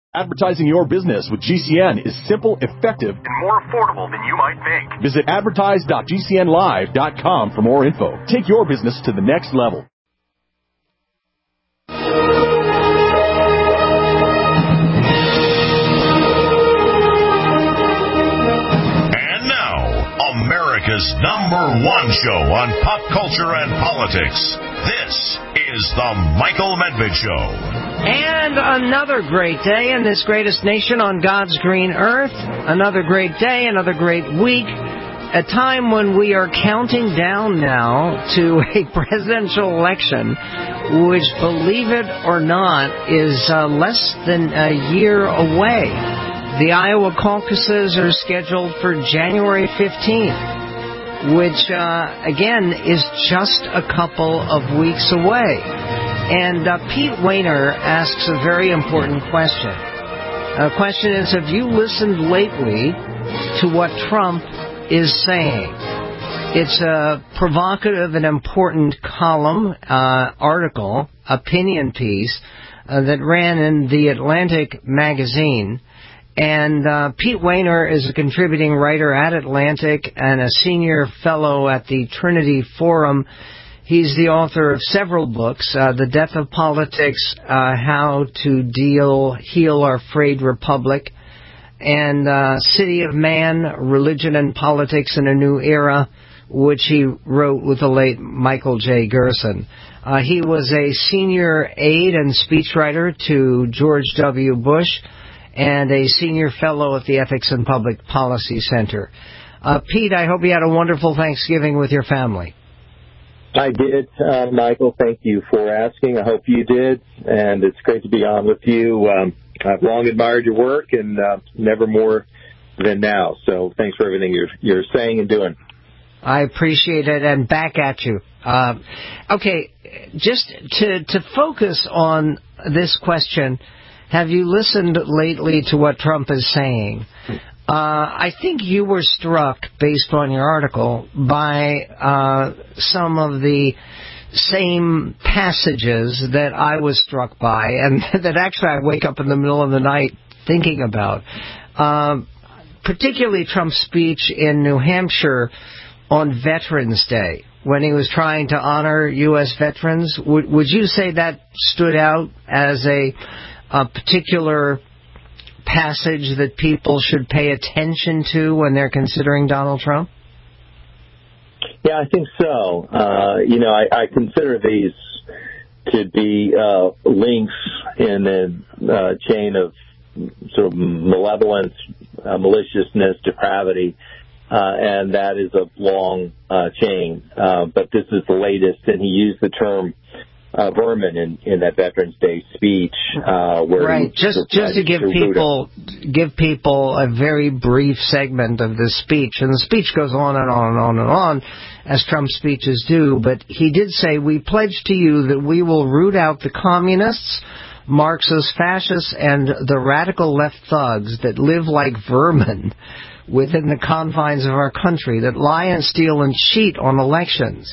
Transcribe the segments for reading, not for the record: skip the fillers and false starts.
Advertising your business with GCN is simple, effective, and more affordable than you might think. Visit advertise.gcnlive.com for more info. Take your business to the next level. And now, America's #1 show on pop culture and politics. This is The Michael Medved Show. And another great day in this greatest nation on God's green earth. Another great day, another great week. A time when we are counting down now to a presidential election, which, believe it or not, is less than a year away. The Iowa caucuses are scheduled for January 15th. Which, again, is just a couple of weeks away. And Pete Wehner asks a very important question. The question is, have you listened lately to what Trump is saying? It's a provocative and important column, article, opinion piece that ran in The Atlantic magazine. And Pete Wehner is a contributing writer at Atlantic and a senior fellow at the Trinity Forum. He's the author of several books, The Death of Politics, How to Heal Our Frayed Republic, and City of Man, Religion and Politics in a New Era, which he wrote with the late Michael J. Gerson. He was a senior aide and speechwriter to George W. Bush, and a senior fellow at the Ethics and Public Policy Center. Pete, I hope you had a wonderful Thanksgiving with your family. I did, Michael. Thank you for asking. I hope you did, and it's great to be on with you. I've long admired your work, and never more than now. So thanks for everything you're saying and doing. I appreciate it, and back at you. Okay, just to focus on this question, have you listened lately to what Trump is saying? I think you were struck, based on your article, by some of the same passages that I was struck by, and that actually I wake up in the middle of the night thinking about. Particularly Trump's speech in New Hampshire on Veterans Day, when he was trying to honor U.S. veterans. Would you say that stood out as a particular passage that people should pay attention to when they're considering Donald Trump? Yeah, I think so. I consider these to be links in a chain of sort of malevolence, maliciousness, depravity, and that is a long chain. But this is the latest, and he used the term vermin in that Veterans Day speech. Where right, just to give people a very brief segment of this speech, and the speech goes on and on and on and on, as Trump's speeches do, but he did say, "We pledge to you that we will root out the communists, Marxists, fascists, and the radical left thugs that live like vermin within the confines of our country, that lie and steal and cheat on elections.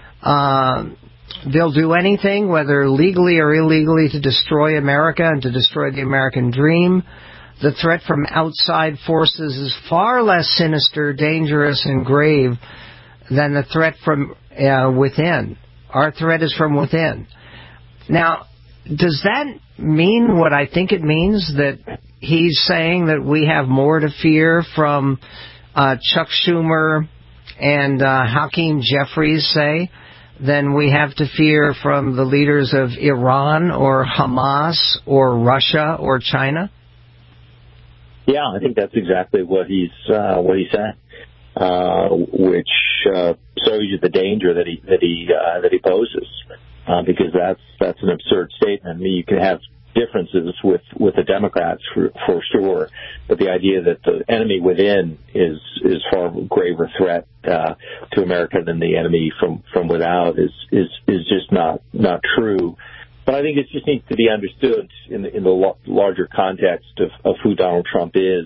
They'll do anything, whether legally or illegally, to destroy America and to destroy the American dream. The threat from outside forces is far less sinister, dangerous, and grave than the threat from within. Our threat is from within." Now, does that mean what I think it means, that he's saying that we have more to fear from Chuck Schumer and Hakeem Jeffries, say, than we have to fear from the leaders of Iran or Hamas or Russia or China? Yeah, I think that's exactly what he said, which shows you the danger that he poses, because that's an absurd statement. I mean, you can have differences with the Democrats for sure, but the idea that the enemy within is far graver threat to America than the enemy from without is just not true. But I think it just needs to be understood in the larger context of who Donald Trump is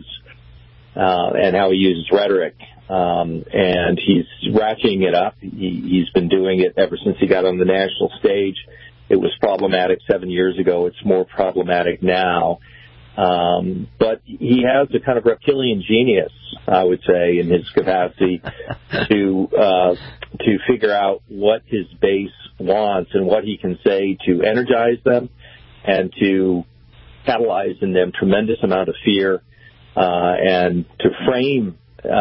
and how he uses rhetoric. And he's ratcheting it up. He's been doing it ever since he got on the national stage. It was problematic 7 years ago. It's more problematic now. But he has a kind of reptilian genius, I would say, in his capacity to figure out what his base wants and what he can say to energize them and to catalyze in them tremendous amount of fear, and to frame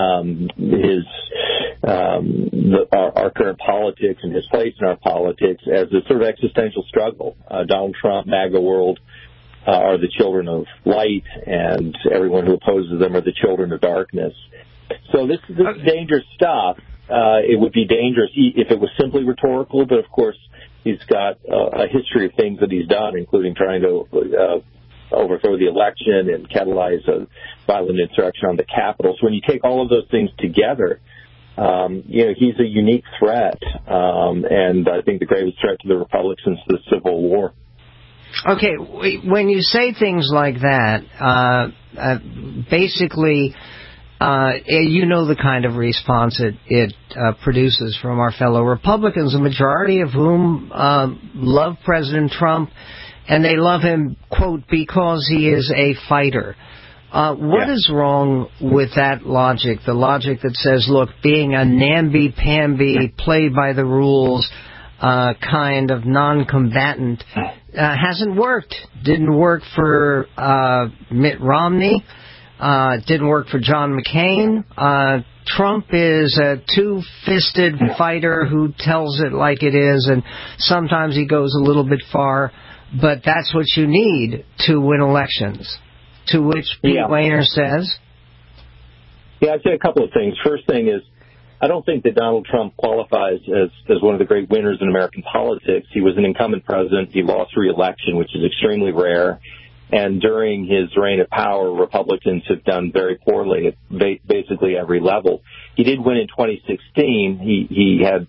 our current politics and his place in our politics as a sort of existential struggle. Donald Trump, MAGA world, are the children of light, and everyone who opposes them are the children of darkness. So this is dangerous stuff. It would be dangerous if it was simply rhetorical, but of course he's got a history of things that he's done, including trying to overthrow the election and catalyze a violent insurrection on the Capitol. So when you take all of those things together, he's a unique threat, and I think the greatest threat to the Republic since the Civil War. Okay, when you say things like that, basically, you know the kind of response it produces from our fellow Republicans, a majority of whom love President Trump, and they love him, quote, because he is a fighter. What is wrong with that logic, the logic that says, look, being a namby-pamby, play-by-the-rules kind of non-combatant hasn't worked. Didn't work for Mitt Romney. Didn't work for John McCain. Trump is a two-fisted fighter who tells it like it is, and sometimes he goes a little bit far, but that's what you need to win elections. To which Pete Wehner says? Yeah, I'd say a couple of things. First thing is, I don't think that Donald Trump qualifies as one of the great winners in American politics. He was an incumbent president. He lost re-election, which is extremely rare. And during his reign of power, Republicans have done very poorly at basically every level. He did win in 2016. He had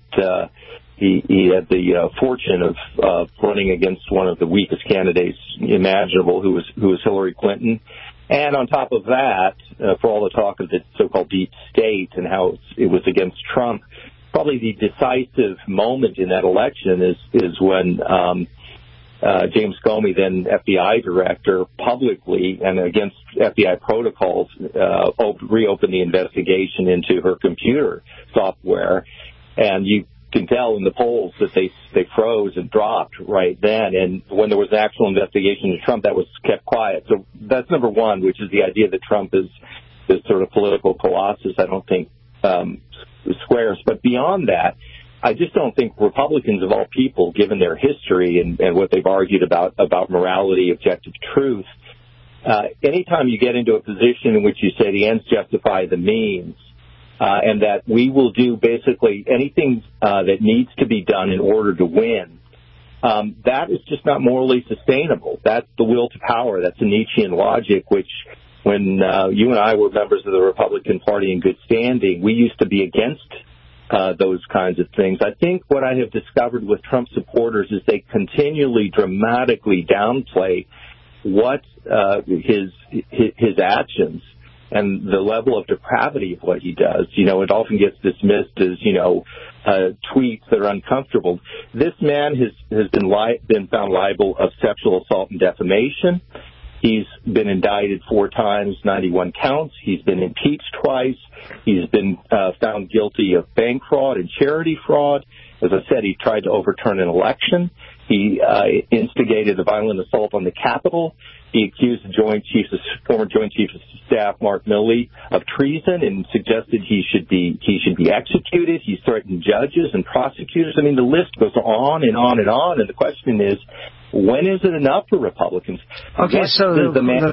the fortune of running against one of the weakest candidates imaginable, who was Hillary Clinton. And on top of that, for all the talk of the so-called deep state and how it was against Trump, probably the decisive moment in that election is when James Comey, then FBI director, publicly and against FBI protocols, reopened the investigation into her computer software. And you can tell in the polls that they froze and dropped right then. And when there was an actual investigation into Trump, that was kept quiet. So that's number one, which is the idea that Trump is this sort of political colossus. I don't think squares. But beyond that, I just don't think Republicans of all people, given their history and what they've argued about morality, objective truth, anytime you get into a position in which you say the ends justify the means, and that we will do basically anything that needs to be done in order to win, that is just not morally sustainable. That's the will to power. That's a Nietzschean logic, which when you and I were members of the Republican Party in good standing, we used to be against those kinds of things. I think what I have discovered with Trump supporters is they continually dramatically downplay what his actions and the level of depravity of what he does. You know, it often gets dismissed as, tweets that are uncomfortable. This man has been found liable of sexual assault and defamation. He's been indicted 4 times, 91 counts. He's been impeached twice. He's been found guilty of bank fraud and charity fraud. As I said, he tried to overturn an election. He instigated a violent assault on the Capitol. He accused the former Joint Chiefs of Staff Mark Milley of treason and suggested he should be executed. He's threatened judges and prosecutors. I mean, the list goes on and on and on. And the question is, when is it enough for Republicans? Okay, so the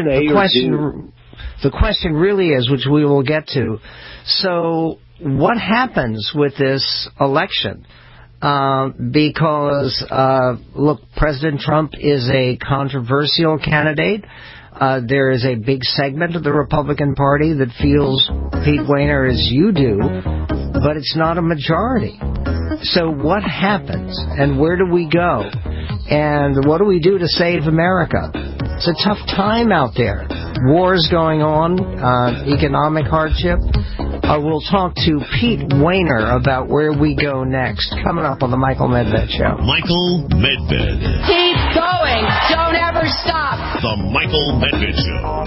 question really is, which we will get to. So, what happens with this election? Because, look, President Trump is a controversial candidate. There is a big segment of the Republican Party that feels Pete Wehner as you do, but it's not a majority. So what happens, and where do we go, and what do we do to save America? It's a tough time out there. Wars going on, economic hardship. We'll talk to Pete Wehner about where we go next. Coming up on the Michael Medved Show. Michael Medved. Keep going. Don't ever stop. The Michael Medved Show.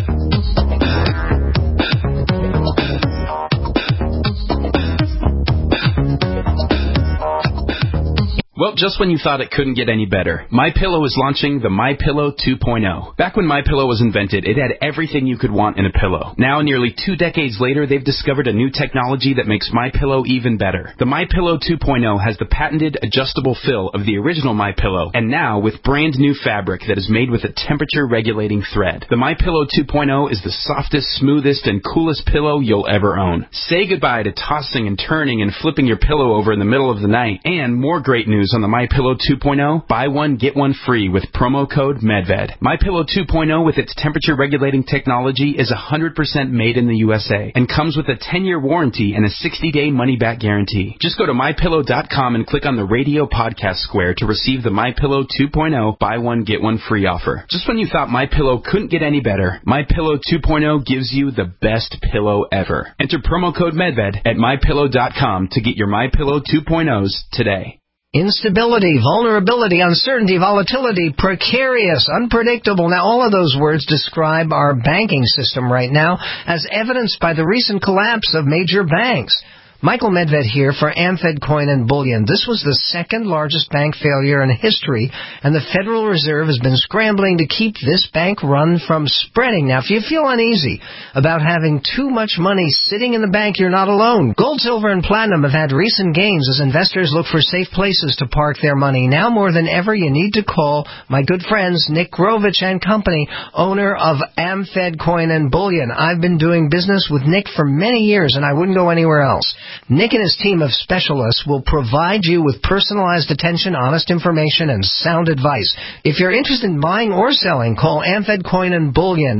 Well, just when you thought it couldn't get any better, MyPillow is launching the MyPillow 2.0. Back when MyPillow was invented, it had everything you could want in a pillow. Now, nearly 2 decades later, they've discovered a new technology that makes MyPillow even better. The MyPillow 2.0 has the patented adjustable fill of the original MyPillow, and now with brand new fabric that is made with a temperature-regulating thread. The MyPillow 2.0 is the softest, smoothest, and coolest pillow you'll ever own. Say goodbye to tossing and turning and flipping your pillow over in the middle of the night. And more great news on the MyPillow 2.0, buy one, get one free with promo code MedVed. MyPillow 2.0 with its temperature-regulating technology is 100% made in the USA and comes with a 10-year warranty and a 60-day money-back guarantee. Just go to MyPillow.com and click on the radio podcast square to receive the MyPillow 2.0 buy one, get one free offer. Just when you thought MyPillow couldn't get any better, MyPillow 2.0 gives you the best pillow ever. Enter promo code MedVed at MyPillow.com to get your MyPillow 2.0s today. Instability, vulnerability, uncertainty, volatility, precarious, unpredictable. Now, all of those words describe our banking system right now, as evidenced by the recent collapse of major banks. Michael Medved here for AmFed Coin and Bullion. This was the second largest bank failure in history, and the Federal Reserve has been scrambling to keep this bank run from spreading. Now, if you feel uneasy about having too much money sitting in the bank, you're not alone. Gold, silver, and platinum have had recent gains as investors look for safe places to park their money. Now more than ever, you need to call my good friends Nick Grovich and Company, owner of AmFed Coin and Bullion. I've been doing business with Nick for many years, and I wouldn't go anywhere else. Nick and his team of specialists will provide you with personalized attention, honest information, and sound advice. If you're interested in buying or selling, call AmFed Coin and Bullion,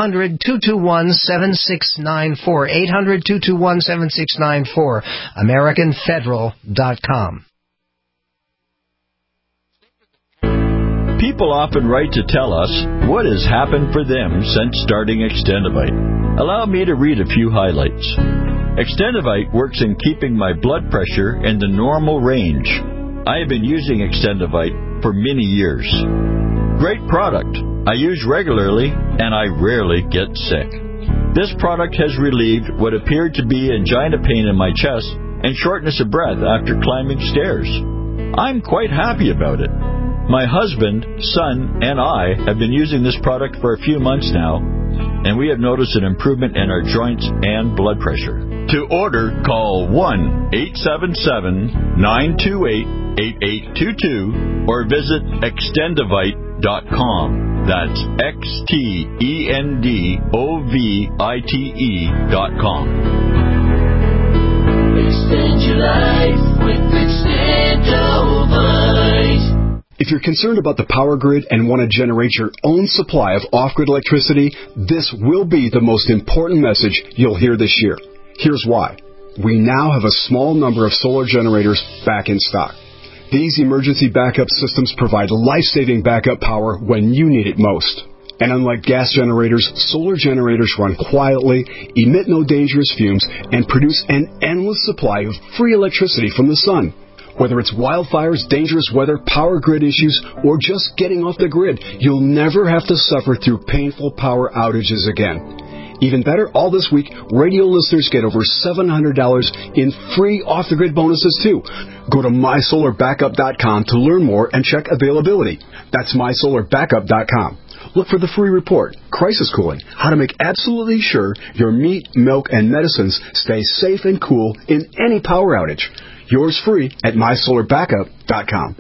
800-221-7694, 800-221-7694, AmericanFederal.com. People often write to tell us what has happened for them since starting Extendivite. Allow me to read a few highlights. Extendivite works in keeping my blood pressure in the normal range. I have been using Extendivite for many years. Great product. I use regularly and I rarely get sick. This product has relieved what appeared to be angina pain in my chest and shortness of breath after climbing stairs. I'm quite happy about it. My husband, son, and I have been using this product for a few months now, and we have noticed an improvement in our joints and blood pressure. To order, call 1-877-928-8822 or visit Extendivite.com. That's Extendovite.com. Extend your life with Extendovite. If you're concerned about the power grid and want to generate your own supply of off-grid electricity, this will be the most important message you'll hear this year. Here's why. We now have a small number of solar generators back in stock. These emergency backup systems provide life-saving backup power when you need it most. And unlike gas generators, solar generators run quietly, emit no dangerous fumes, and produce an endless supply of free electricity from the sun. Whether it's wildfires, dangerous weather, power grid issues, or just getting off the grid, you'll never have to suffer through painful power outages again. Even better, all this week, radio listeners get over $700 in free off-the-grid bonuses, too. Go to MySolarBackup.com to learn more and check availability. That's MySolarBackup.com. Look for the free report, Crisis Cooling, how to make absolutely sure your meat, milk, and medicines stay safe and cool in any power outage. Yours free at MySolarBackup.com.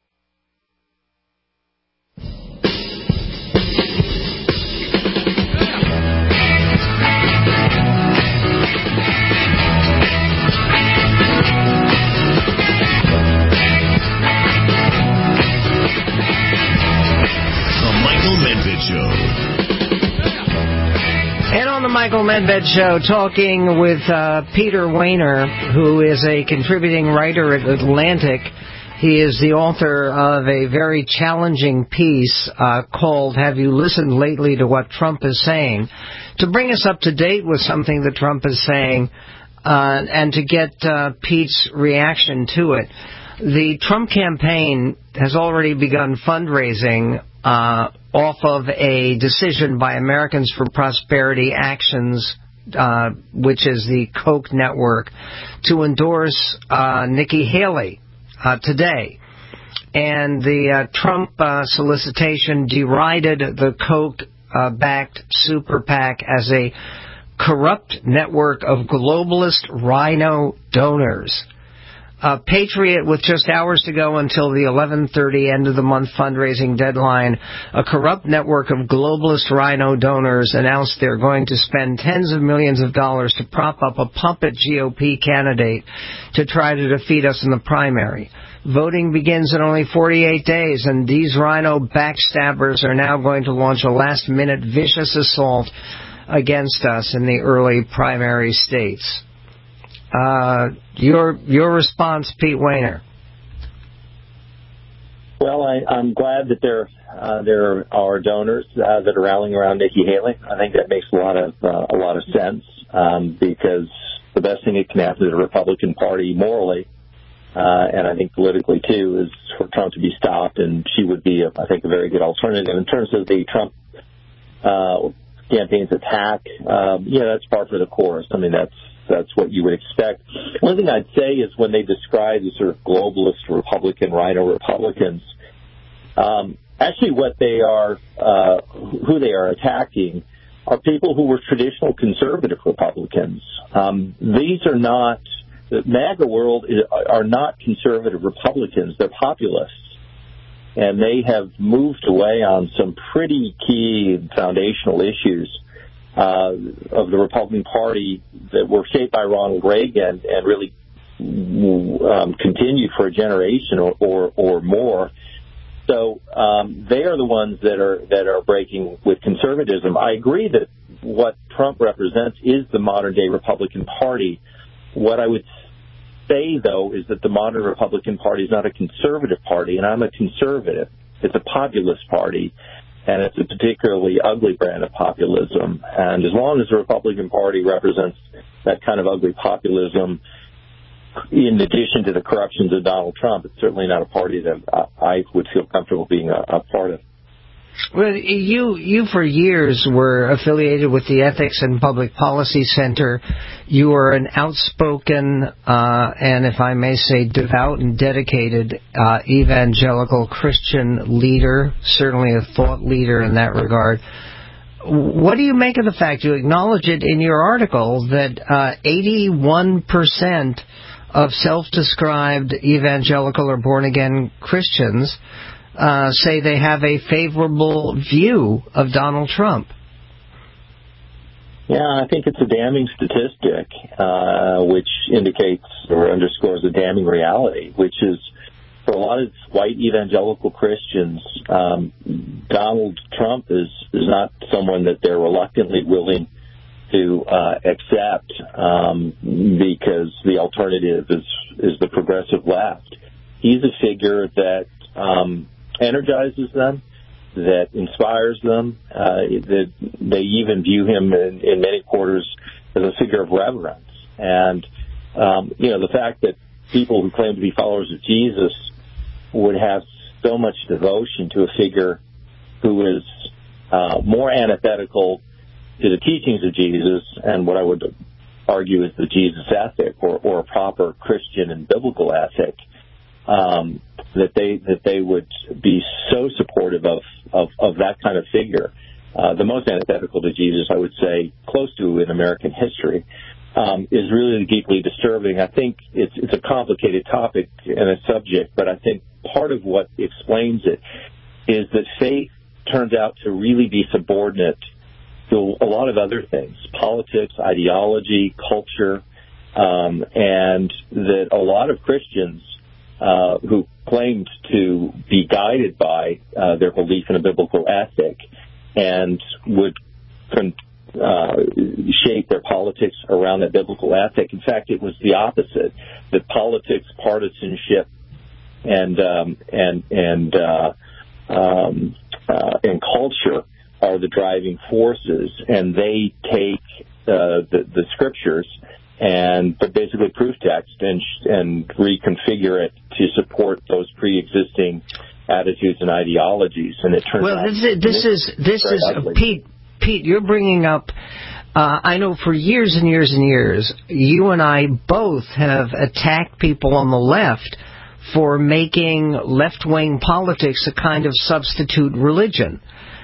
And on the Michael Medved Show, talking with Peter Wehner, who is a contributing writer at Atlantic. He is the author of a very challenging piece called "Have You Listened Lately to What Trump is Saying?" to bring us up to date with something that Trump is saying and to get Pete's reaction to it. The Trump campaign has already begun fundraising off of a decision by Americans for Prosperity Actions, which is the Koch network, to endorse Nikki Haley today. And the Trump solicitation derided the Koch-backed super PAC as a corrupt network of globalist rhino donors. Patriot, with just hours to go until the 11:30 end of the month fundraising deadline, a corrupt network of globalist rhino donors announced they're going to spend tens of millions of dollars to prop up a puppet GOP candidate to try to defeat us in the primary. Voting begins in only 48 days, and these rhino backstabbers are now going to launch a last-minute vicious assault against us in the early primary states. Your response, Pete Wehner. Well, I'm glad that there are donors that are rallying around Nikki Haley. I think that makes a lot of sense because the best thing that can happen to the Republican Party morally, and I think politically too, is for Trump to be stopped, and she would be, I think, a very good alternative. In terms of the Trump campaign's attack, that's par for the course. I mean, that's what you would expect. One thing I'd say is when they describe the sort of globalist Republican, rhino Republicans, actually what they are, who they are attacking are people who were traditional conservative Republicans. These are not, the MAGA world are not conservative Republicans. They're populists. And they have moved away on some pretty key foundational issues of the Republican Party that were shaped by Ronald Reagan and really continued for a generation or more. So they are the ones that are breaking with conservatism. I agree that what Trump represents is the modern-day Republican Party. What I would say, though, is that the modern Republican Party is not a conservative party, and I'm a conservative. It's a populist party. And it's a particularly ugly brand of populism. And as long as the Republican Party represents that kind of ugly populism, in addition to the corruptions of Donald Trump, it's certainly not a party that I would feel comfortable being a part of. Well, you for years were affiliated with the Ethics and Public Policy Center. You were an outspoken and, if I may say, devout and dedicated evangelical Christian leader, certainly a thought leader in that regard. What do you make of the fact, you acknowledge it in your article, that 81% of self-described evangelical or born-again Christians say they have a favorable view of Donald Trump? Yeah, I think it's a damning statistic, which indicates or underscores a damning reality, which is for a lot of white evangelical Christians, Donald Trump is not someone that they're reluctantly willing to accept because the alternative is the progressive left. He's a figure that energizes them, that inspires them, that they even view him in many quarters as a figure of reverence. And, the fact that people who claim to be followers of Jesus would have so much devotion to a figure who is more antithetical to the teachings of Jesus and what I would argue is the Jesus ethic or a proper Christian and biblical ethic, that they would be so supportive of that kind of figure. The most antithetical to Jesus, I would say, close to in American history, is really deeply disturbing. I think it's a complicated topic and a subject, but I think part of what explains it is that faith turns out to really be subordinate to a lot of other things, politics, ideology, culture, and that a lot of Christians who claimed to be guided by their belief in a biblical ethic and would shape their politics around that biblical ethic. In fact, it was the opposite, that politics, partisanship, and culture are the driving forces, and they take the scriptures and basically proof text and reconfigure it to support those pre-existing attitudes and ideologies, and it turns out this is Pete, you're bringing up. I know for years and years and years, you and I both have attacked people on the left for making left-wing politics a kind of substitute religion.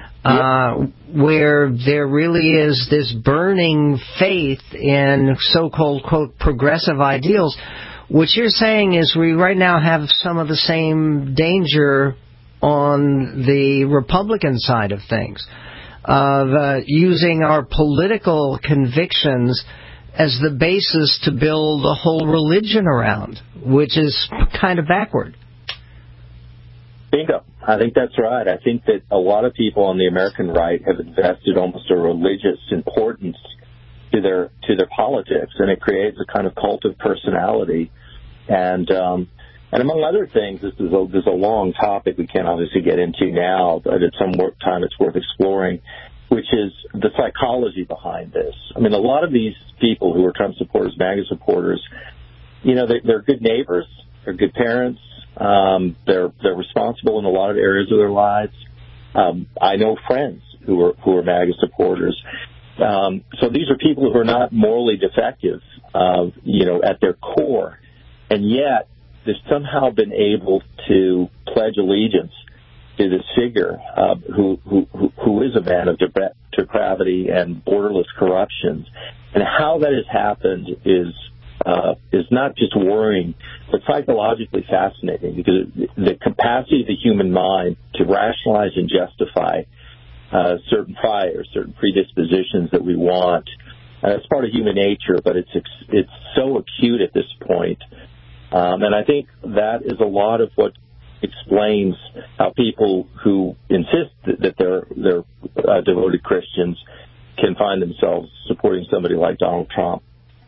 Where there really is this burning faith in so-called, quote, progressive ideals. What you're saying is we right now have some of the same danger on the Republican side of things, of using our political convictions as the basis to build a whole religion around, which is kind of backward. Bingo. I think that's right. I think that a lot of people on the American right have invested almost a religious importance to their politics, and it creates a kind of cult of personality. And among other things, this is a long topic we can't obviously get into now, but at some time it's worth exploring, which is the psychology behind this. I mean, a lot of these people who are Trump supporters, MAGA supporters, they're good neighbors, they're good parents. They're responsible in a lot of areas of their lives. I know friends who are MAGA supporters. So these are people who are not morally defective, at their core, and yet they've somehow been able to pledge allegiance to this figure who is a man of depravity and borderless corruption. And how that has happened is not just worrying, but psychologically fascinating, because the capacity of the human mind to rationalize and justify certain priors, certain predispositions that we want, it's part of human nature, but it's so acute at this point. And I think that is a lot of what explains how people who insist that they're devoted Christians can find themselves supporting somebody like Donald Trump.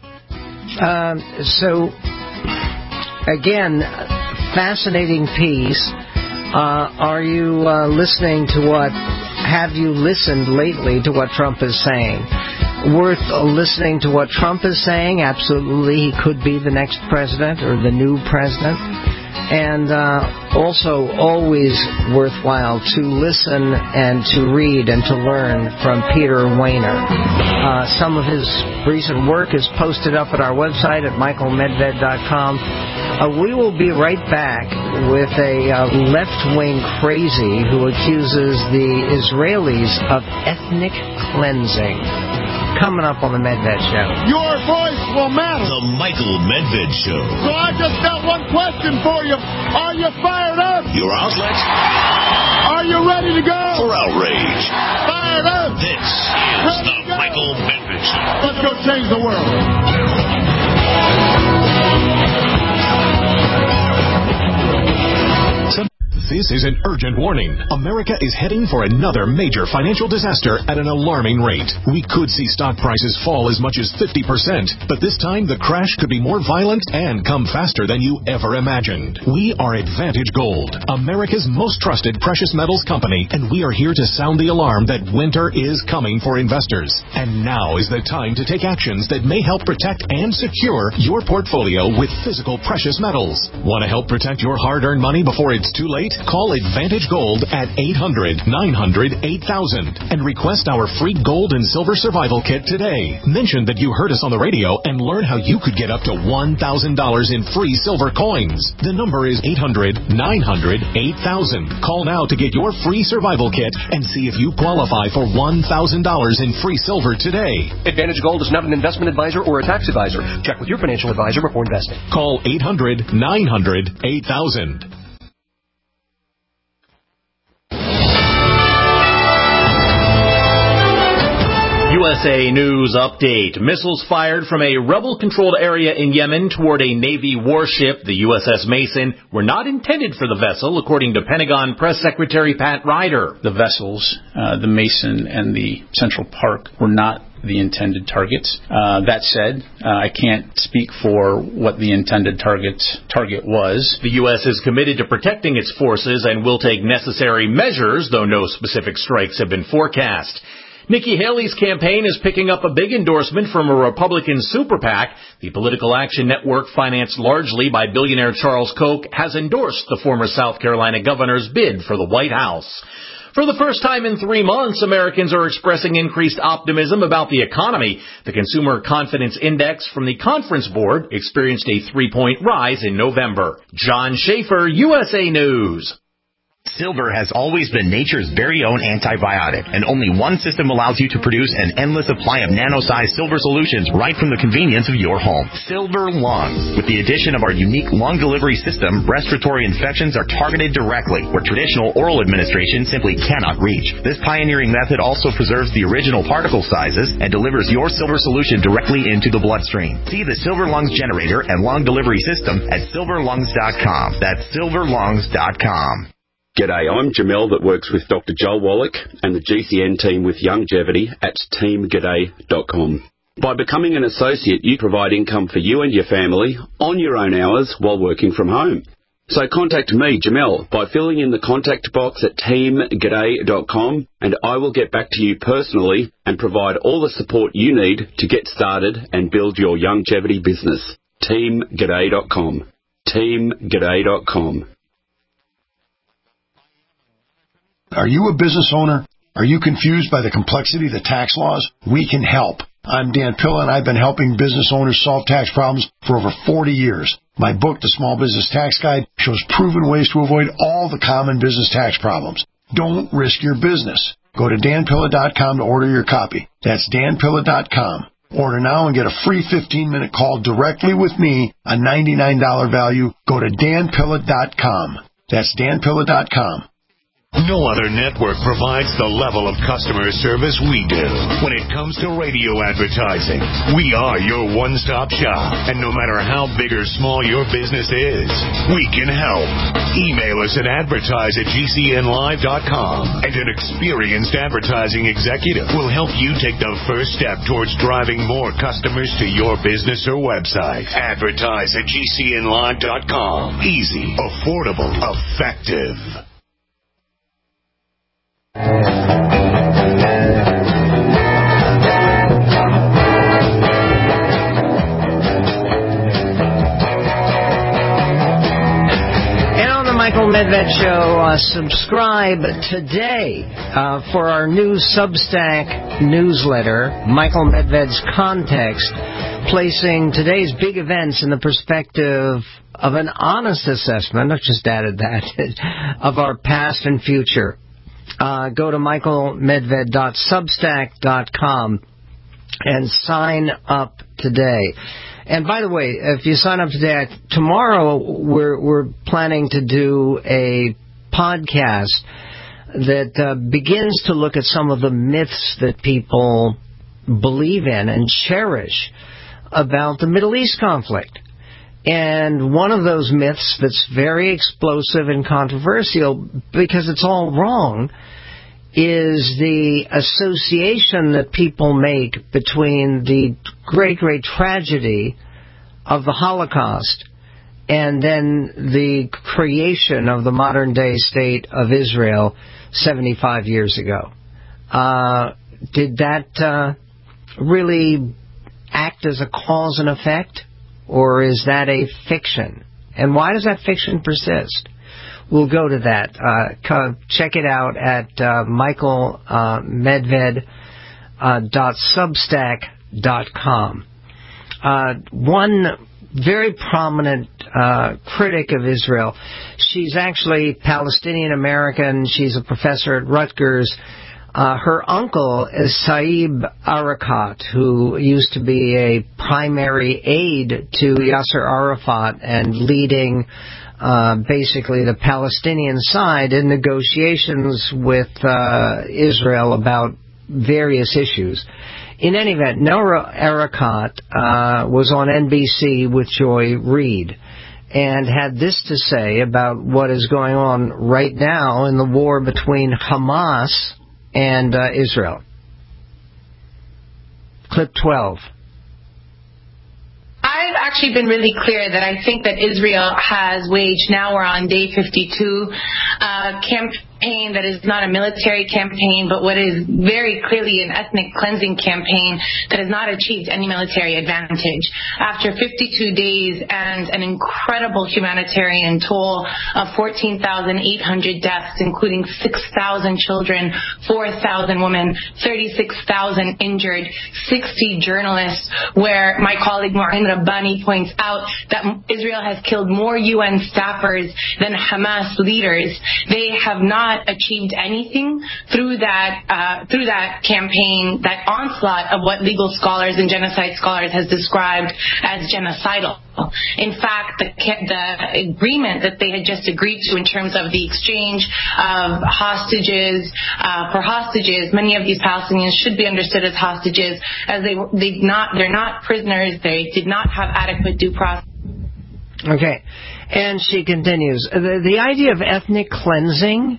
So, again, fascinating piece. Are you listening to have you listened lately to what Trump is saying? Worth listening to what Trump is saying? Absolutely. He could be the next president or the new president. And also always worthwhile to listen and to read and to learn from Peter Wehner. Some of his recent work is posted up at our website at michaelmedved.com. We will be right back with a left-wing crazy who accuses the Israelis of ethnic cleansing. Coming up on the Medved Show. Your voice will matter. The Michael Medved Show. So I just got one question for you. Are you fired up? Your outlet. Are you ready to go? For outrage. Fired up. This is the Michael Medved Show. Let's go change the world. This is an urgent warning. America is heading for another major financial disaster at an alarming rate. We could see stock prices fall as much as 50%, but this time the crash could be more violent and come faster than you ever imagined. We are Advantage Gold, America's most trusted precious metals company, and we are here to sound the alarm that winter is coming for investors. And now is the time to take actions that may help protect and secure your portfolio with physical precious metals. Want to help protect your hard-earned money before it's too late? Call Advantage Gold at 800-900-8000 and request our free gold and silver survival kit today. Mention that you heard us on the radio and learn how you could get up to $1,000 in free silver coins. The number is 800-900-8000. Call now to get your free survival kit and see if you qualify for $1,000 in free silver today. Advantage Gold is not an investment advisor or a tax advisor. Check with your financial advisor before investing. Call 800-900-8000. USA News Update. Missiles fired from a rebel-controlled area in Yemen toward a Navy warship, the USS Mason, were not intended for the vessel, according to Pentagon Press Secretary Pat Ryder. The vessels, the Mason and the Central Park, were not the intended targets. That said, I can't speak for what the intended target was. The U.S. is committed to protecting its forces and will take necessary measures, though no specific strikes have been forecast. Nikki Haley's campaign is picking up a big endorsement from a Republican super PAC. The Political Action Network, financed largely by billionaire Charles Koch, has endorsed the former South Carolina governor's bid for the White House. For the first time in 3 months, Americans are expressing increased optimism about the economy. The Consumer Confidence Index from the Conference Board experienced a 3-point rise in November. John Schaefer, USA News. Silver has always been nature's very own antibiotic, and only one system allows you to produce an endless supply of nano-sized silver solutions right from the convenience of your home. Silver Lungs. With the addition of our unique lung delivery system, respiratory infections are targeted directly, where traditional oral administration simply cannot reach. This pioneering method also preserves the original particle sizes and delivers your silver solution directly into the bloodstream. See the Silver Lungs generator and lung delivery system at silverlungs.com. That's silverlungs.com. G'day, I'm Jamel that works with Dr. Joel Wallach and the GCN team with Longevity at teamg'day.com. By becoming an associate, you provide income for you and your family on your own hours while working from home. So contact me, Jamel, by filling in the contact box at teamg'day.com, and I will get back to you personally and provide all the support you need to get started and build your longevity business. teamg'day.com. teamg'day.com. Are you a business owner? Are you confused by the complexity of the tax laws? We can help. I'm Dan Pilla, and I've been helping business owners solve tax problems for over 40 years. My book, The Small Business Tax Guide, shows proven ways to avoid all the common business tax problems. Don't risk your business. Go to danpilla.com to order your copy. That's danpilla.com. Order now and get a free 15-minute call directly with me, a $99 value. Go to danpilla.com. That's danpilla.com. No other network provides the level of customer service we do. When it comes to radio advertising, we are your one-stop shop. And no matter how big or small your business is, we can help. Email us at advertise@gcnlive.com, and an experienced advertising executive will help you take the first step towards driving more customers to your business or website. Advertise@gcnlive.com. Easy, affordable, effective. And on the Michael Medved Show, subscribe today for our new Substack newsletter, Michael Medved's Context, placing today's big events in the perspective of an honest assessment, I've just added that, of our past and future. Go to michaelmedved.substack.com and sign up today. And by the way, if you sign up today, tomorrow we're planning to do a podcast that begins to look at some of the myths that people believe in and cherish about the Middle East conflict. And one of those myths that's very explosive and controversial, because it's all wrong, is the association that people make between the great, great tragedy of the Holocaust and then the creation of the modern-day state of Israel 75 years ago. Did that really act as a cause and effect? Or is that a fiction? And why does that fiction persist? We'll go to that. Check it out at michaelmedved.substack.com. One very prominent critic of Israel, she's actually Palestinian-American. She's a professor at Rutgers. Her uncle is Saeb Erekat, who used to be a primary aide to Yasser Arafat and leading basically the Palestinian side in negotiations with Israel about various issues. In any event, Noura Erekat was on NBC with Joy Reid and had this to say about what is going on right now in the war between Hamas and Israel. Clip 12. I've actually been really clear that I think that Israel has waged, now we're on day 52, a campaign that is not a military campaign, but what is very clearly an ethnic cleansing campaign that has not achieved any military advantage. After 52 days and an incredible humanitarian toll of 14,800 deaths, including 6,000 children, 4,000 women, 36,000 injured, 60 journalists, where my colleague Maureen Rabbani points out that Israel has killed more UN staffers than Hamas leaders. They have not achieved anything through that campaign, that onslaught of what legal scholars and genocide scholars has described as genocidal. In fact, the agreement that they had just agreed to in terms of the exchange of hostages for hostages, many of these Palestinians should be understood as hostages, as they're not prisoners. They did not have adequate due process. Okay, and she continues. The idea of ethnic cleansing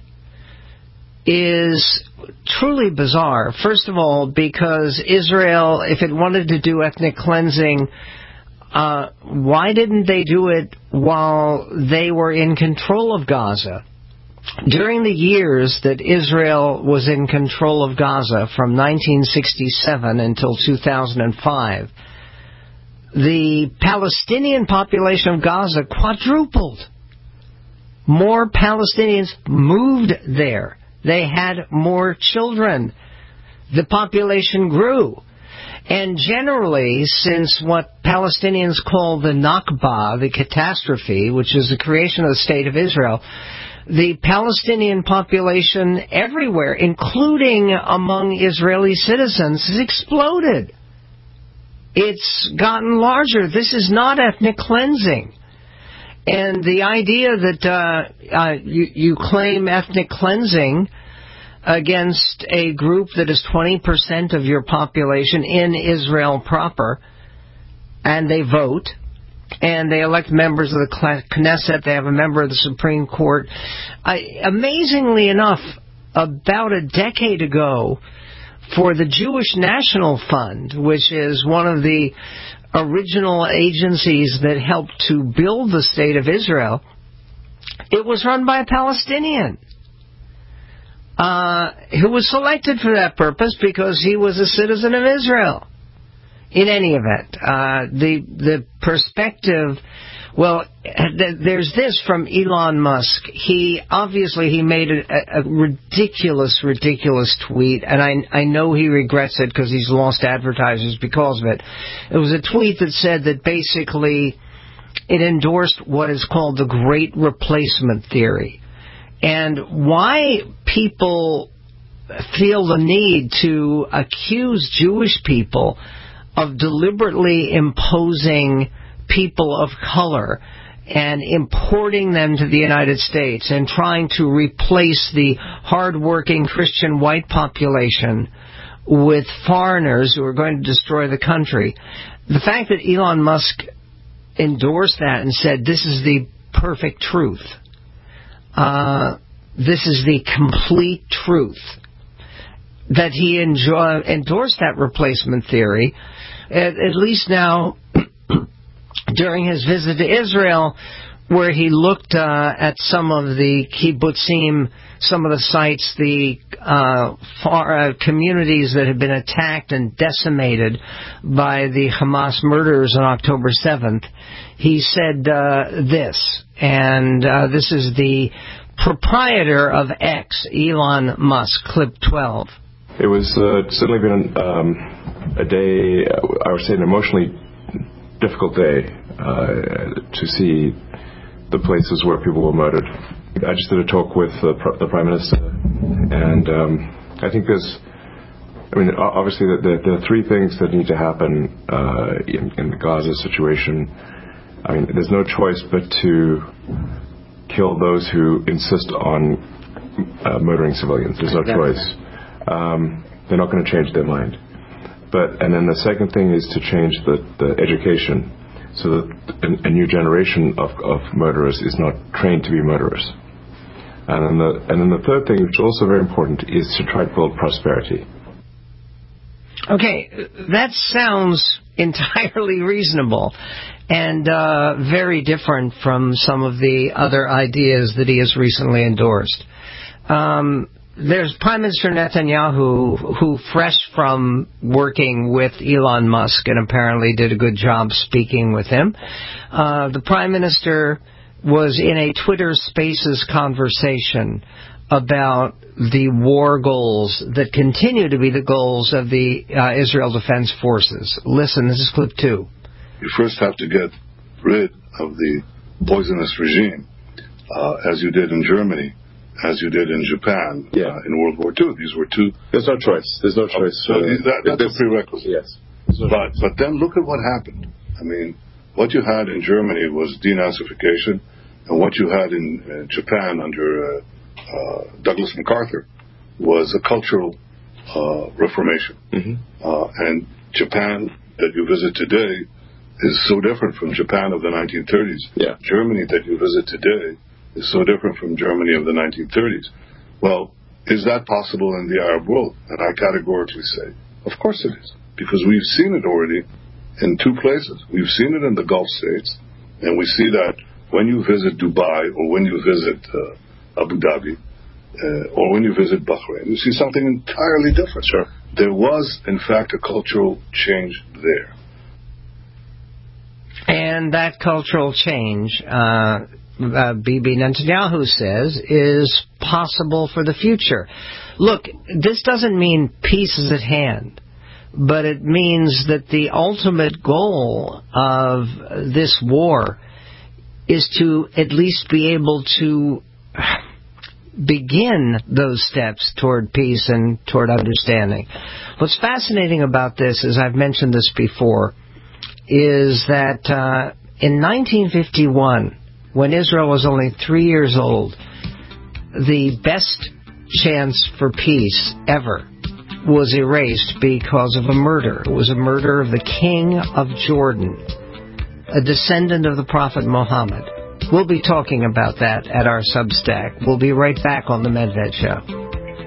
is truly bizarre. First of all, because Israel, if it wanted to do ethnic cleansing, why didn't they do it while they were in control of Gaza? During the years that Israel was in control of Gaza, from 1967 until 2005, the Palestinian population of Gaza quadrupled. More Palestinians moved there. They had more children. The population grew. And generally, since what Palestinians call the Nakba, the catastrophe, which is the creation of the State of Israel, the Palestinian population everywhere, including among Israeli citizens, has exploded. It's gotten larger. This is not ethnic cleansing. And the idea that you claim ethnic cleansing against a group that is 20% of your population in Israel proper, and they vote, and they elect members of the Knesset, they have a member of the Supreme Court. Amazingly enough, about a decade ago, for the Jewish National Fund, which is one of the original agencies that helped to build the State of Israel, it was run by a Palestinian who was selected for that purpose because he was a citizen of Israel. In any event, the perspective, well, there's this from Elon Musk. He made a ridiculous tweet, and I know he regrets it because he's lost advertisers because of it. It was a tweet that said that basically it endorsed what is called the Great Replacement Theory. And why people feel the need to accuse Jewish people of deliberately imposing people of color and importing them to the United States and trying to replace the hardworking Christian white population with foreigners who are going to destroy the country. The fact that Elon Musk endorsed that and said this is the perfect truth, this is the complete truth, that he endorsed that replacement theory, at least now during his visit to Israel, where he looked at some of the kibbutzim, some of the sites, the communities that had been attacked and decimated by the Hamas murders on October 7th, he said this, and this is the proprietor of X, Elon Musk, clip 12. It was certainly been a day, I would say an emotionally difficult day to see the places where people were murdered. I just did a talk with the Prime Minister, and I think obviously there are three things that need to happen in the Gaza situation. I mean, there's no choice but to kill those who insist on murdering civilians. There's no choice. They're not going to change their mind. And then the second thing is to change the education so that a new generation of murderers is not trained to be murderers. And then the third thing, which is also very important, is to try to build prosperity. Okay, that sounds entirely reasonable and very different from some of the other ideas that he has recently endorsed. There's Prime Minister Netanyahu, who fresh from working with Elon Musk and apparently did a good job speaking with him. The Prime Minister was in a Twitter Spaces conversation about the war goals that continue to be the goals of the Israel Defense Forces. Listen, this is clip 2. You first have to get rid of the poisonous regime, as you did in Germany, as you did in Japan, in World War II. These were two... There's no choice. There's no choice. So that's a prerequisite. Yes. But then look at what happened. I mean, what you had in Germany was denazification, and what you had in Japan under Douglas MacArthur was a cultural reformation. And Japan that you visit today is so different from Japan of the 1930s. Yeah. Germany that you visit today is so different from Germany of the 1930s. Well, is that possible in the Arab world? And I categorically say, of course it is, because we've seen it already in two places. We've seen it in the Gulf states, and we see that when you visit Dubai or when you visit Abu Dhabi or when you visit Bahrain, you see something entirely different. Sure. There was, in fact, a cultural change there. And that cultural change, Bibi Netanyahu says, is possible for the future. Look, this doesn't mean peace is at hand, but it means that the ultimate goal of this war is to at least be able to begin those steps toward peace and toward understanding. What's fascinating about this, as I've mentioned this before, is that in 1951, when Israel was only 3 years old, the best chance for peace ever was erased because of a murder. It was a murder of the king of Jordan, a descendant of the Prophet Muhammad. We'll be talking about that at our Substack. We'll be right back on The Medved Show.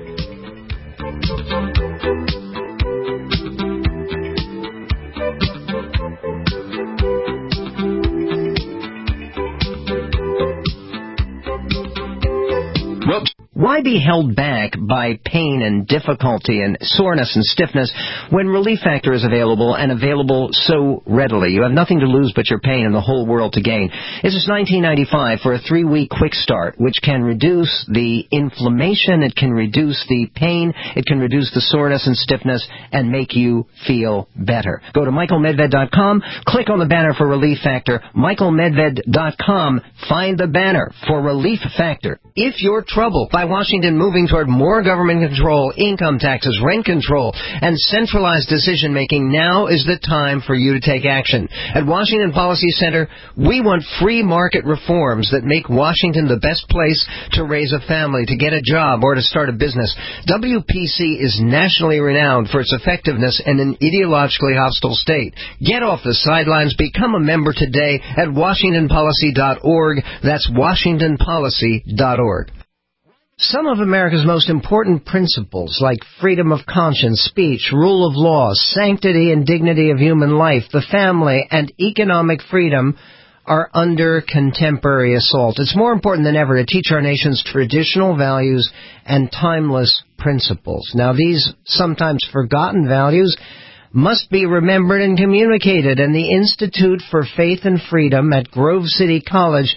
Why be held back by pain and difficulty and soreness and stiffness when Relief Factor is available and available so readily? You have nothing to lose but your pain and the whole world to gain. It's just $19.95 for a 3-week quick start, which can reduce the inflammation, it can reduce the pain, it can reduce the soreness and stiffness, and make you feel better. Go to michaelmedved.com, click on the banner for Relief Factor, michaelmedved.com, find the banner for Relief Factor. If you're troubled by Washington moving toward more government control, income taxes, rent control, and centralized decision-making, now is the time for you to take action. At Washington Policy Center, we want free market reforms that make Washington the best place to raise a family, to get a job, or to start a business. WPC is nationally renowned for its effectiveness in an ideologically hostile state. Get off the sidelines. Become a member today at WashingtonPolicy.org. That's WashingtonPolicy.org. Some of America's most important principles, like freedom of conscience, speech, rule of law, sanctity and dignity of human life, the family, and economic freedom, are under contemporary assault. It's more important than ever to teach our nation's traditional values and timeless principles. Now, these sometimes forgotten values must be remembered and communicated, and the Institute for Faith and Freedom at Grove City College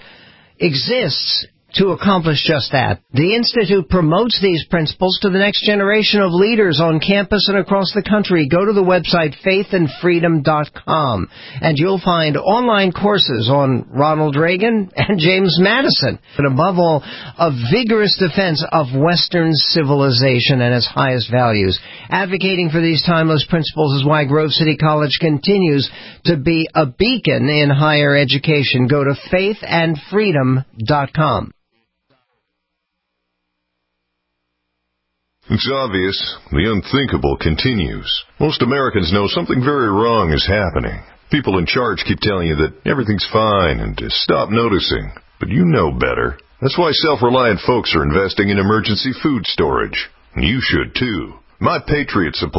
exists to accomplish just that. The Institute promotes these principles to the next generation of leaders on campus and across the country. Go to the website faithandfreedom.com and you'll find online courses on Ronald Reagan and James Madison. And above all, a vigorous defense of Western civilization and its highest values. Advocating for these timeless principles is why Grove City College continues to be a beacon in higher education. Go to faithandfreedom.com. It's obvious. The unthinkable continues. Most Americans know something very wrong is happening. People in charge keep telling you that everything's fine and to stop noticing. But you know better. That's why self-reliant folks are investing in emergency food storage. And you should too. My Patriot Supply.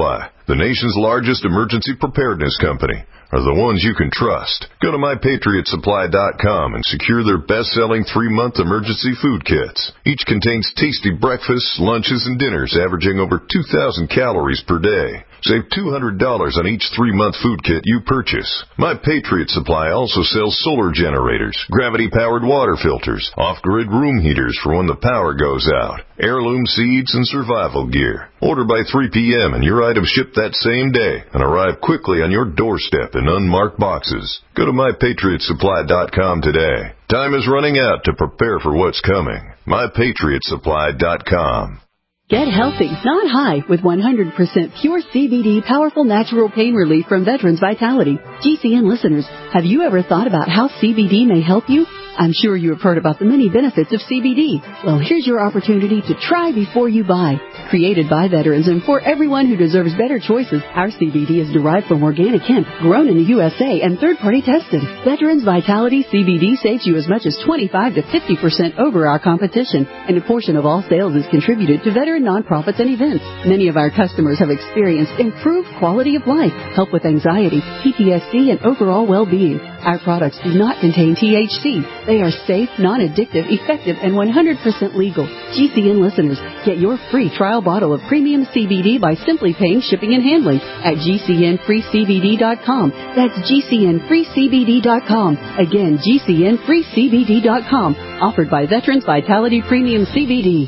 The nation's largest emergency preparedness company are the ones you can trust. Go to MyPatriotSupply.com and secure their best-selling 3-month emergency food kits. Each contains tasty breakfasts, lunches, and dinners averaging over 2,000 calories per day. Save $200 on each 3-month food kit you purchase. My Patriot Supply also sells solar generators, gravity-powered water filters, off-grid room heaters for when the power goes out, heirloom seeds, and survival gear. Order by 3 p.m. and your items ship that same day and arrive quickly on your doorstep in unmarked boxes. Go to MyPatriotSupply.com today. Time is running out to prepare for what's coming. MyPatriotSupply.com. Get healthy, not high, with 100% pure CBD powerful natural pain relief from Veterans Vitality. GCN listeners, have you ever thought about how CBD may help you? I'm sure you have heard about the many benefits of CBD. Well, here's your opportunity to try before you buy. Created by veterans and for everyone who deserves better choices, our CBD is derived from organic hemp, grown in the USA, and third-party tested. Veterans Vitality CBD saves you as much as 25 to 50% over our competition, and a portion of all sales is contributed to veteran nonprofits and events. Many of our customers have experienced improved quality of life, help with anxiety, PTSD, and overall well-being. Our products do not contain THC. They are safe, non-addictive, effective, and 100% legal. GCN listeners, get your free trial bottle of premium CBD by simply paying shipping and handling at GCNFreeCBD.com. That's GCNFreeCBD.com. Again, GCNFreeCBD.com. Offered by Veterans Vitality Premium CBD.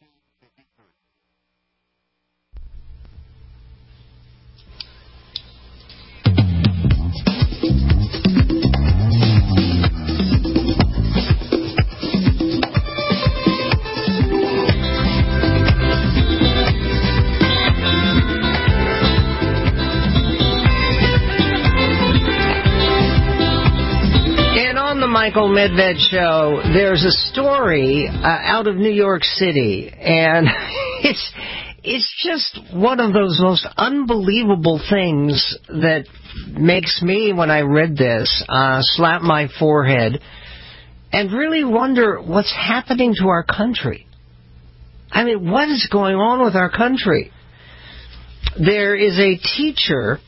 Michael Medved Show, there's a story out of New York City, and it's just one of those most unbelievable things that makes me, when I read this, slap my forehead and really wonder what's happening to our country. I mean, what is going on with our country? There is a teacher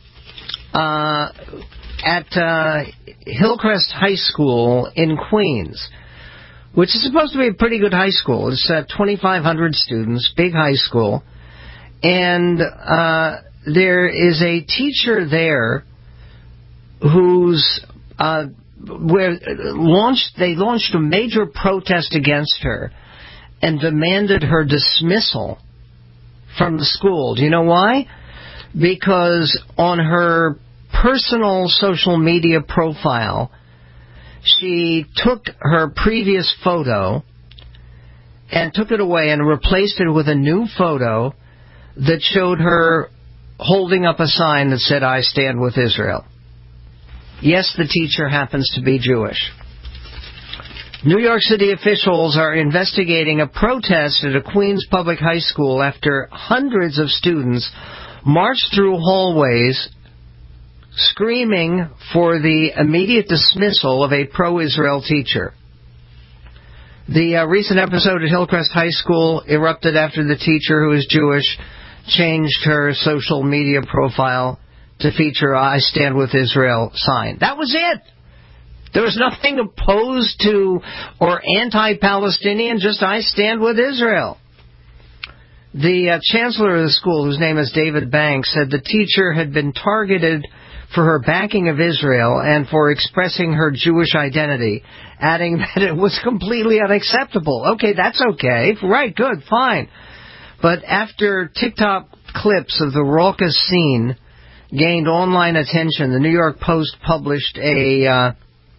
at Hillcrest High School in Queens, which is supposed to be a pretty good high school. It's 2,500 students, big high school. And there is a teacher there who's they launched a major protest against her and demanded her dismissal from the school. Do you know why? Because on her personal social media profile, she took her previous photo and took it away and replaced it with a new photo that showed her holding up a sign that said, "I stand with Israel." Yes, the teacher happens to be Jewish. New York City officials are investigating a protest at a Queens public high school after hundreds of students marched through hallways screaming for the immediate dismissal of a pro-Israel teacher. The recent episode at Hillcrest High School erupted after the teacher, who is Jewish, changed her social media profile to feature a "I stand with Israel" sign. That was it. There was nothing opposed to or anti-Palestinian, just "I stand with Israel." The chancellor of the school, whose name is David Banks, said the teacher had been targeted for her backing of Israel and for expressing her Jewish identity, adding that it was completely unacceptable. Okay, that's okay. Right, good, fine. But after TikTok clips of the raucous scene gained online attention, the New York Post published a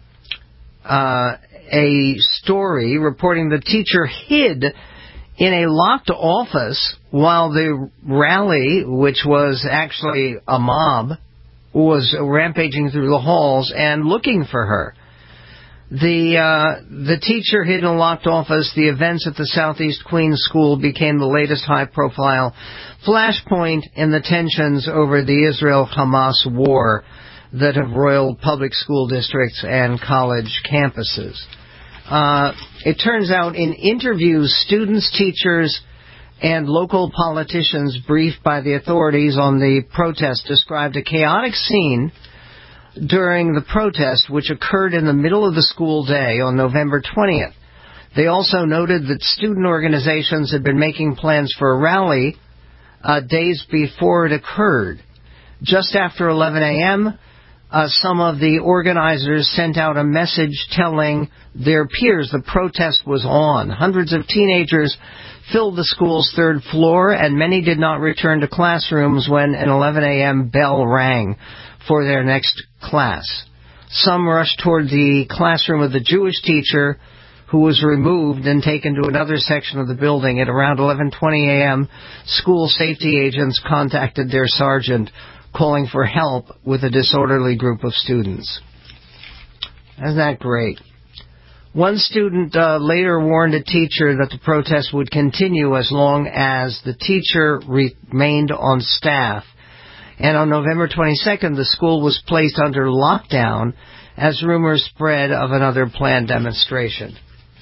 story reporting the teacher hid in a locked office while the rally, which was actually a mob, was rampaging through the halls and looking for her. The teacher hid in a locked office. The events at the Southeast Queens School became the latest high-profile flashpoint in the tensions over the Israel-Hamas war that have roiled public school districts and college campuses. It turns out in interviews, students, teachers, And local politicians briefed by the authorities on the protest described a chaotic scene during the protest, which occurred in the middle of the school day on November 20th. They also noted that student organizations had been making plans for a rally days before it occurred. Just after 11 a.m., some of the organizers sent out a message telling their peers the protest was on. Hundreds of teenagers filled the school's third floor, and many did not return to classrooms when an 11 a.m. bell rang for their next class. Some rushed toward the classroom of the Jewish teacher, who was removed and taken to another section of the building. At around 11:20 a.m., school safety agents contacted their sergeant, calling for help with a disorderly group of students. Isn't that great? One student later warned a teacher that the protest would continue as long as the teacher remained on staff. And on November 22nd, the school was placed under lockdown as rumors spread of another planned demonstration.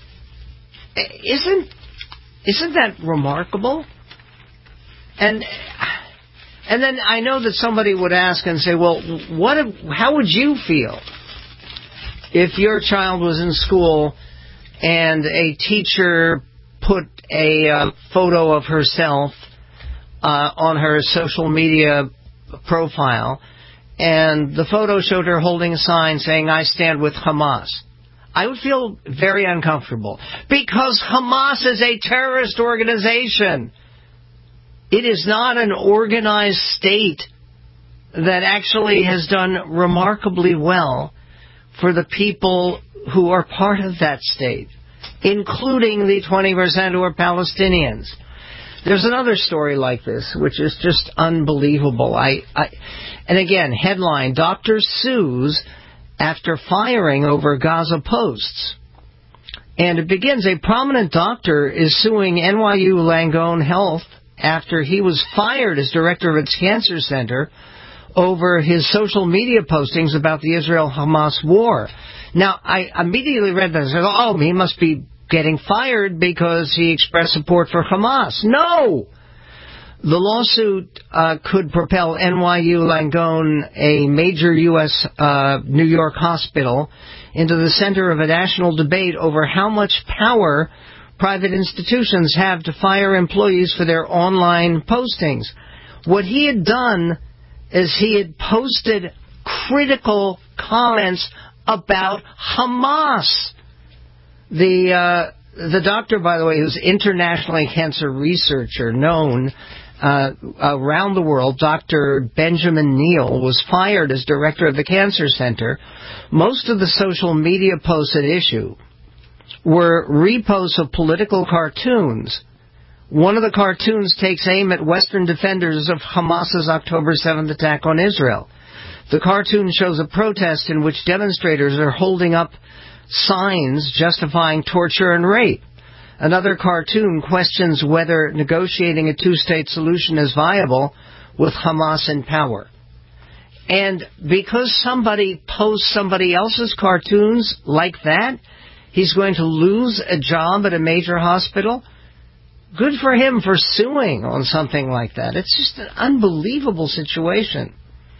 Isn't that remarkable? And then I know that somebody would ask and say, well, how would you feel if your child was in school and a teacher put a photo of herself on her social media profile, and the photo showed her holding a sign saying, "I stand with Hamas"? I would feel very uncomfortable, because Hamas is a terrorist organization. It is not an organized state that actually has done remarkably well for the people who are part of that state, including the 20% who are Palestinians. There's another story like this, which is just unbelievable. And again, headline, Doctor sues after firing over Gaza posts. And it begins, a prominent doctor is suing NYU Langone Health after he was fired as director of its cancer center over his social media postings about the Israel-Hamas war. Now, I immediately read that and said, oh, he must be getting fired because he expressed support for Hamas. No! The lawsuit could propel NYU Langone, a major U.S. New York hospital, into the center of a national debate over how much power private institutions have to fire employees for their online postings. What he had done is he had posted critical comments about Hamas. The doctor, by the way, who's internationally cancer researcher known around the world, Dr. Benjamin Neal, was fired as director of the cancer center. Most of the social media posts at issue were reposts of political cartoons. One of the cartoons takes aim at Western defenders of Hamas's October 7th attack on Israel. The cartoon shows a protest in which demonstrators are holding up signs justifying torture and rape. Another cartoon questions whether negotiating a two-state solution is viable with Hamas in power. And because somebody posts somebody else's cartoons like that, he's going to lose a job at a major hospital? Good for him for suing on something like that. It's just an unbelievable situation.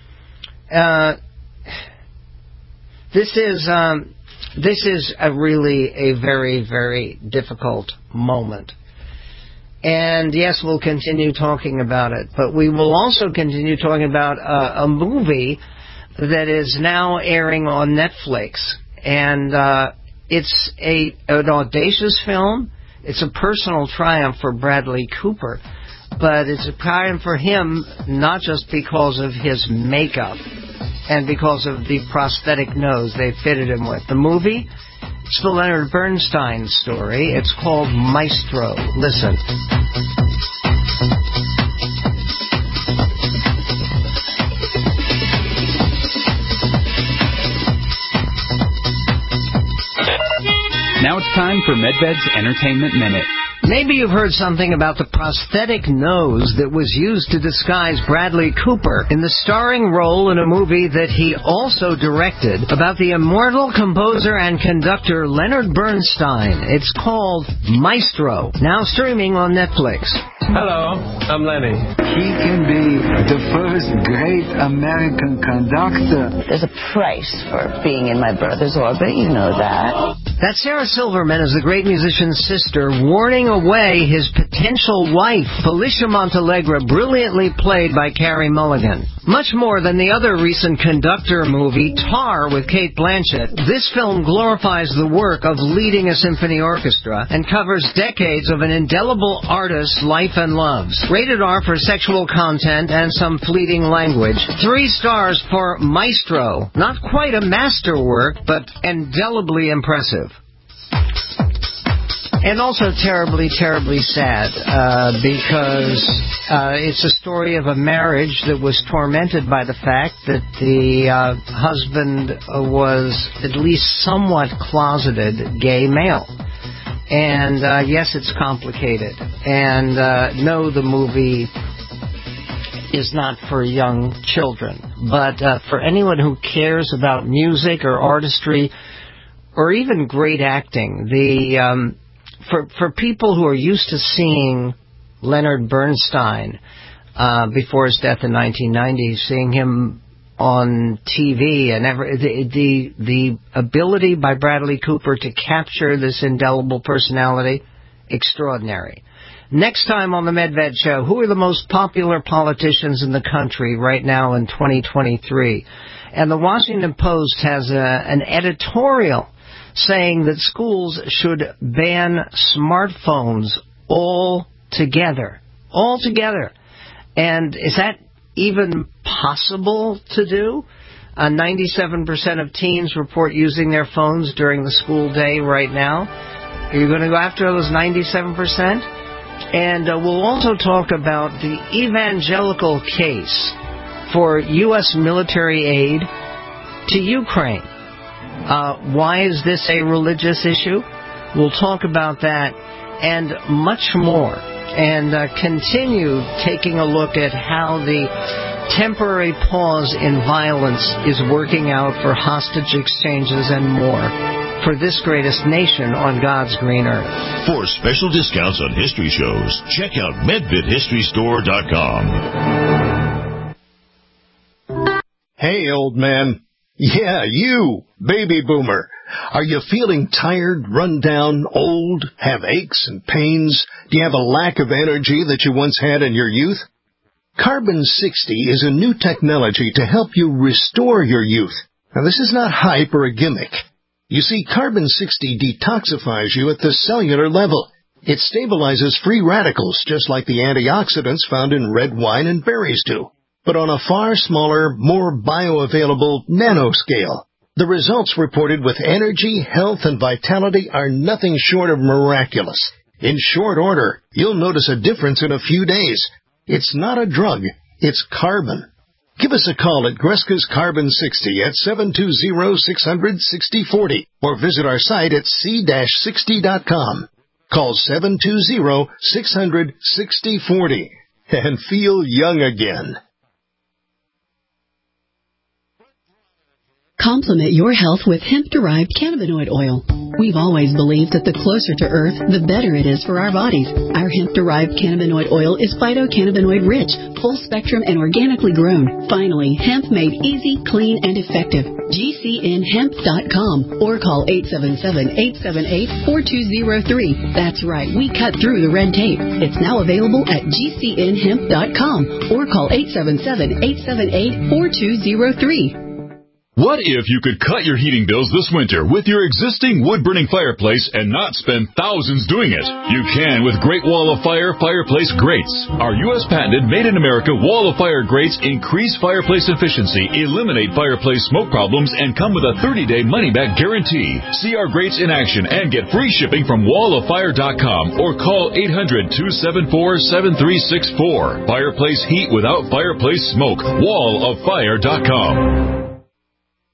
This is really a very, very difficult moment. And yes, we'll continue talking about it, but we will also continue talking about a movie that is now airing on Netflix. And it's an audacious film. It's a personal triumph for Bradley Cooper, but it's a triumph for him not just because of his makeup and because of the prosthetic nose they fitted him with. The movie, it's the Leonard Bernstein story. It's called Maestro. Listen. Now it's time for MedVed's Entertainment Minute. Maybe you've heard something about the prosthetic nose that was used to disguise Bradley Cooper in the starring role in a movie that he also directed about the immortal composer and conductor Leonard Bernstein. It's called Maestro, now streaming on Netflix. Hello, I'm Lenny. He can be the first great American conductor. There's a price for being in my brother's orbit, you know that. That's Sarah Silverman as the great musician's sister warning away his potential wife, Felicia Montelegre, brilliantly played by Carey Mulligan. Much more than the other recent conductor movie, Tar, with Cate Blanchett, this film glorifies the work of leading a symphony orchestra and covers decades of an indelible artist's life and loves. Rated R for sexual content and some fleeting language. 3 stars for Maestro. Not quite a masterwork, but indelibly impressive. And also terribly, terribly sad, because it's a story of a marriage that was tormented by the fact that the husband was at least somewhat closeted gay male. And yes, it's complicated. And no, the movie is not for young children. But for anyone who cares about music or artistry or even great acting, for people who are used to seeing Leonard Bernstein before his death in 1990, seeing him on TV, and the ability by Bradley Cooper to capture this indelible personality, extraordinary. Next time on the Medved Show, who are the most popular politicians in the country right now in 2023? And the Washington Post has an editorial saying that schools should ban smartphones altogether. And is that even possible to do? 97% of teens report using their phones during the school day right now. Are you going to go after those 97%? And we'll also talk about the evangelical case for U.S. military aid to Ukraine. Why is this a religious issue? We'll talk about that and much more. And continue taking a look at how the temporary pause in violence is working out for hostage exchanges and more for this greatest nation on God's green earth. For special discounts on history shows, check out MedvedHistoryStore.com. Hey, old man. Yeah, you, baby boomer. Are you feeling tired, run down, old, have aches and pains? Do you have a lack of energy that you once had in your youth? Carbon 60 is a new technology to help you restore your youth. Now, this is not hype or a gimmick. You see, Carbon 60 detoxifies you at the cellular level. It stabilizes free radicals, just like the antioxidants found in red wine and berries do, but on a far smaller, more bioavailable nanoscale. The results reported with energy, health, and vitality are nothing short of miraculous. In short order, you'll notice a difference in a few days. It's not a drug, it's carbon. Give us a call at Greska's Carbon 60 at 720-600-6040 or visit our site at c-60.com. Call 720-600-6040 and feel young again. Complement your health with hemp-derived cannabinoid oil. We've always believed that the closer to Earth, the better it is for our bodies. Our hemp-derived cannabinoid oil is phytocannabinoid-rich, full-spectrum, and organically grown. Finally, hemp made easy, clean, and effective. GCNhemp.com or call 877-878-4203. That's right, we cut through the red tape. It's now available at GCNhemp.com or call 877-878-4203. What if you could cut your heating bills this winter with your existing wood-burning fireplace and not spend thousands doing it? You can with Great Wall of Fire fireplace grates. Our U.S. patented made-in-America Wall of Fire grates increase fireplace efficiency, eliminate fireplace smoke problems, and come with a 30-day money-back guarantee. See our grates in action and get free shipping from walloffire.com or call 800-274-7364. Fireplace heat without fireplace smoke. walloffire.com.